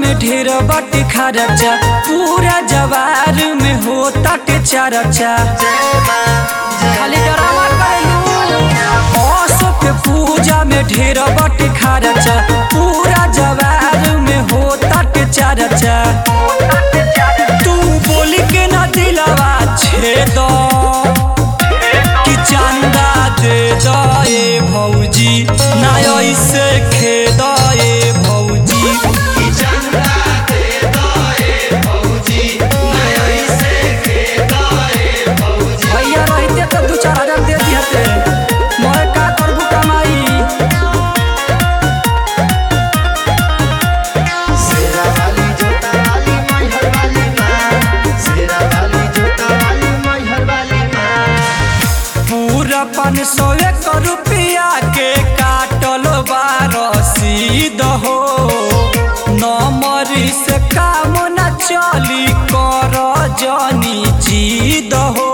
में ढेर बाटे खर्चा, पूरा जवार में होता के चर्चा। खाली ड्रामा करेलू औसो के पूजा में ढेर बाटे खर्चा, पूरा जवार में होता के चर्चा। तू बोली के ना दिलवा छेद कि चंदा दे दो ए भौजी, ना ऐसे खेद ए भौजी। भैया रहते तो 2-4 हजार दे दिहते, मैं का करबू कमाई। पूरा 500 रुपया के काटल बा रसीद हो, नंबरी से काम न चली कर जनी जीद हो।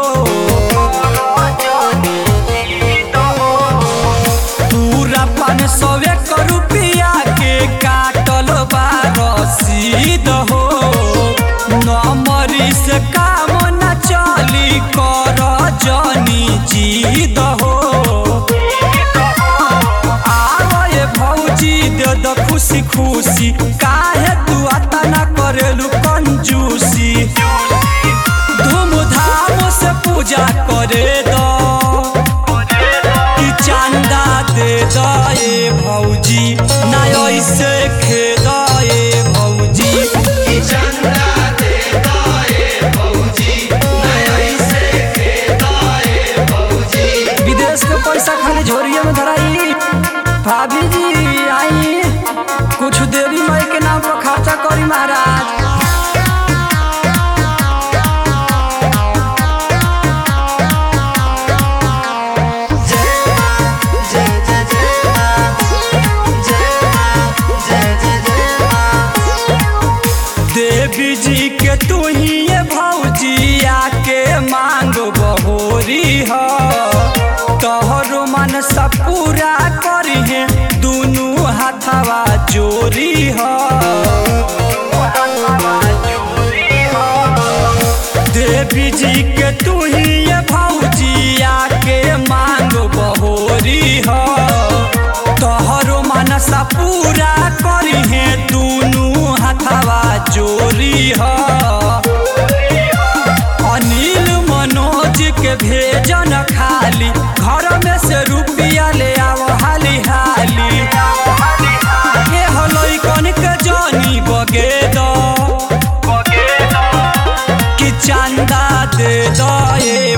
पूरा 500 रुपया के काटल बा रसीद हो, नंबरी से काम न चली कर जनी जीद हो। आवे भौजी दे द खुशी खुशी, काहे तू आता ना करेलू कंजूसी। धूमधाम से पूजा करे दो कि चंदा दे दो ए भौजी, ना ऐसे खेद ए भौजी। विदेश के पैसा खाली झोरिये में धराई। भाभी जी आई, कुछ देवी माई के नाम पर खर्चा करी महाराज। देवी जी के तू ही भौजी आके मांग बहोरी हो, तोहरो मन सब पूरा करी है, दुनू हाथवा जोरी हो। देवी जी के तू ही भौजी आके मांग बहोरी हो, तोहरो मन सब पूरा करी है, दुनू हाथवा जोरी हो। अनिल मनोज के भेजन खाली, घर में से रुपया ले आओ हाली हाली। ये हलई कन के जानी बगे दो कि चंदा दे दो ए